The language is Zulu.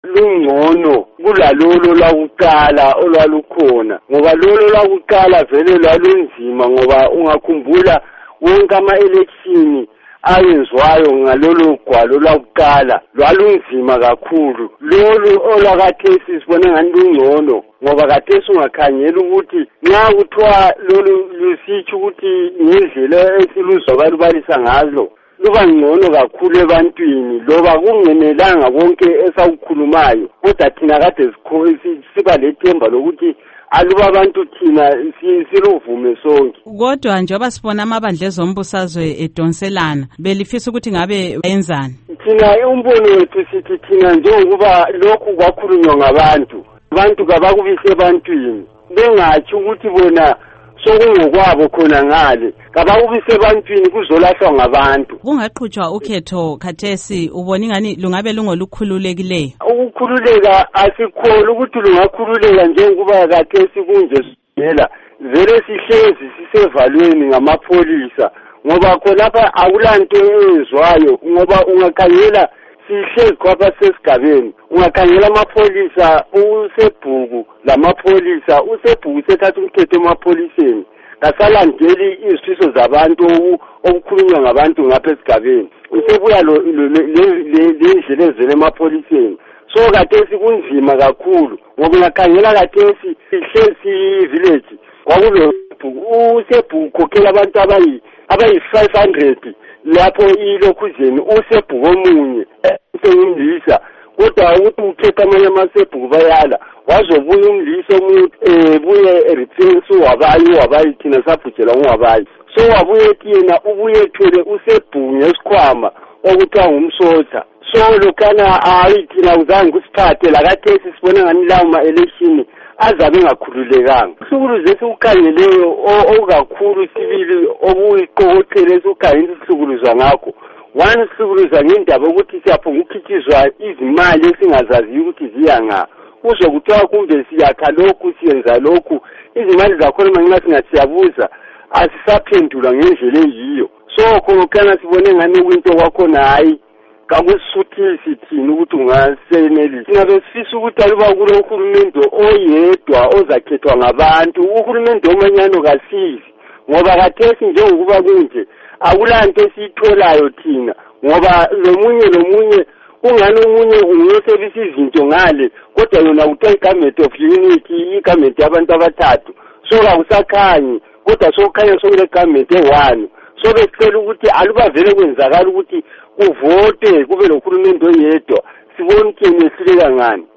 lungcono kulalolo lakuqala olwalukhona ngoba lolo lakuqala vele lwalunzima ngoba ungakhumbula wonke ama-election ayenzwayo ngalolo gwalo lwakuqala lwalunzima kakhulu. Lolu olwakathesi sibone ngani lungcono ngoba kathesi ungakhangela ukuthi nxa kuthiwa lolu lusitsho ukuthi ngendlela esiluzwa balubalisa ngalo luba ngcono kakhulu ebantwini loba kungenelanga konke esawukhulumayo kodwa thina kade siba lethemba lokuthi aluba abantu thina siluvume sonke. Kodwa njengoba sibona amabandla ezombusazwe edonselana belifisa ukuthi ngabe yenzani? Thina umbono wethu sithi thina njengokuba lokhu kwakhulunywa ngabantu kabakubise ebantwini bengathi ukuthi bona sokungokwabo khona ngale kabakubise ebantwini kuzolahlwa ngabantu. Kungaqhutshwa ukhetho khathesi ubona ingani lungabe lungolukhululekileyo? Ukukhululeka asikholwa ukuthi lungakhululeka njengoba khathesi kunje sivela vele sihlezi sisevalweni ngamapholisa ngoba khonapha akulanto eyenzwayo ngoba ungakhangela sihlezi khapha sesigabeni ungakhangela amapholisa usebhuku lamapholisa usebhuku sethatha umthetho emapholiseni kasalandeli izifiso zabantu okukhulunywa ngabantu ngapha esigabeni usebuya lendlela ezele emapholiseni. So kathesi kunzima kakhulu ngoba ungakhangela kathesi sihlezi village kwakulo usebhuku khokhela abantu abayi-500 lapho ilokhuzeni usebhuku omunye usengumlisa kodwa ukuthi ukhetha amanye amasebhuku bayala wazobuya umlisa omunye buye replace wabayi thina sabhujela ungabayi so wabuye ethi yena ubuye ethwele usebhuku ngesikhwama okuthiwa ngumsotha. So lokana hayi thina uzange kusiphathe lakathesi sibona ngani lawo ma-election azabe engakhululekanga. Uhlukuluze esiwukhangeleyo okakhulu sibili obuyiqokoqela esiwukhangela isihlukuluzwa ngakho. One sihlukuluza ngendaba ukuthi siyaphunga ukukhithizwa izimali esingazaziyo ukuthi ziya nga. Uzwe kuthiwa kumbe siyakha lokhu siyenza lokhu izimali zakhona mangina singathiyabuza asisaphendula ngendlela eyiyo. So khona sibone ngani kwinto kwakhona hayi kakusuthisi thina ukuthi ungasenelisa. Singabe sifisa ukuthi aluba kulo uhulumende oyedwa ozakhethwa ngabantu uhulumende omanyano kasizi ngoba kathesi njengokuba kunje akulanto esiyitholayo thina ngoba lomunye kungani omunye ungiyosebisa izinto ngale kodwa yona kuthiwa i-government of unity i-government yabantu abathathu so kakusakhanyi kodwa sokukhanya sokule government e-one. So besicela ukuthi aluba vele kwenzakala ukuthi kuvote kube lo hulumende oyedwa sibone ukuthi yehluleka ngani.